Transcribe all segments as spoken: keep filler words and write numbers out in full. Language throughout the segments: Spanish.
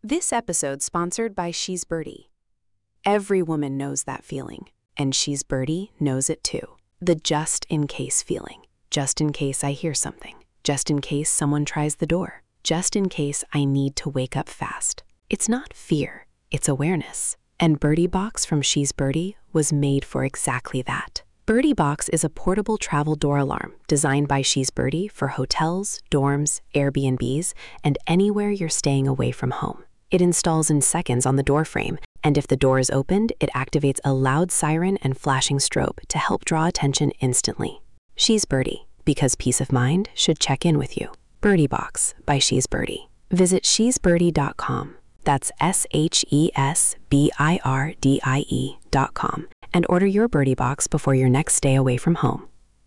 This episode sponsored by She's Birdie. Every woman knows that feeling, and She's Birdie knows it too. The just-in-case feeling. Just in case I hear something. Just in case someone tries the door. Just in case I need to wake up fast. It's not fear, it's awareness. And Birdie Box from She's Birdie was made for exactly that. Birdie Box is a portable travel door alarm designed by She's Birdie for hotels, dorms, Airbnbs, and anywhere you're staying away from home. It installs in seconds on the door frame, and if the door is opened, it activates a loud siren and flashing strobe to help draw attention instantly. She's Birdie, because peace of mind should check in with you. Birdie Box by She's Birdie. Visit she's birdie dot com. That's S H E S B I R D I E dot com. And order your Birdie Box before your next stay away from home.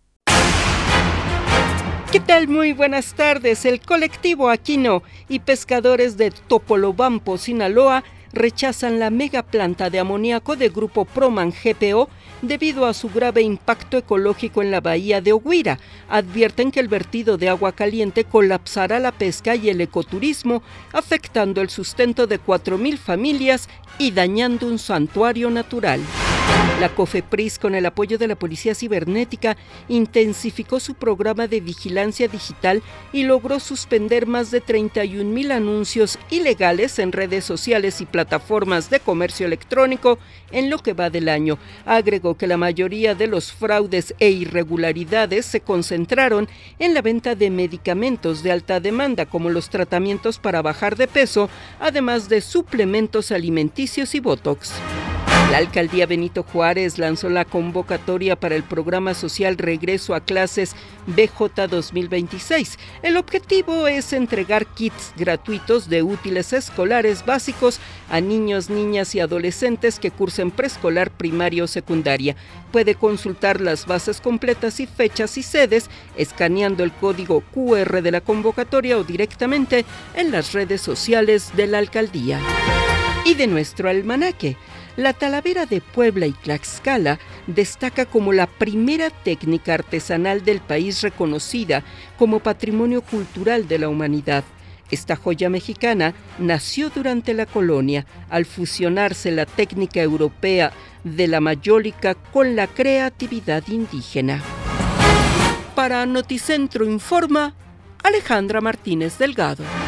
¿Qué tal? Muy buenas tardes. El colectivo Aquino y pescadores de Topolobampo, Sinaloa, rechazan la mega planta de amoníaco de Grupo Proman G P O debido a su grave impacto ecológico en la bahía de Oguira. Advierten que el vertido de agua caliente colapsará la pesca y el ecoturismo, afectando el sustento de cuatro mil familias y dañando un santuario natural. La COFEPRIS, con el apoyo de la Policía Cibernética, intensificó su programa de vigilancia digital y logró suspender más de treinta y un mil anuncios ilegales en redes sociales y plataformas de comercio electrónico en lo que va del año. Agregó que la mayoría de los fraudes e irregularidades se concentraron en la venta de medicamentos de alta demanda, como los tratamientos para bajar de peso, además de suplementos alimenticios y botox. La alcaldía Benito Juárez lanzó la convocatoria para el programa social Regreso a Clases B J dos mil veintiséis. El objetivo es entregar kits gratuitos de útiles escolares básicos a niños, niñas y adolescentes que cursen preescolar, primaria o secundaria. Puede consultar las bases completas y fechas y sedes escaneando el código Q R de la convocatoria o directamente en las redes sociales de la alcaldía. Y de nuestro almanaque. La Talavera de Puebla y Tlaxcala destaca como la primera técnica artesanal del país reconocida como Patrimonio Cultural de la Humanidad. Esta joya mexicana nació durante la colonia, al fusionarse la técnica europea de la mayólica con la creatividad indígena. Para Noticentro Informa, Alejandra Martínez Delgado.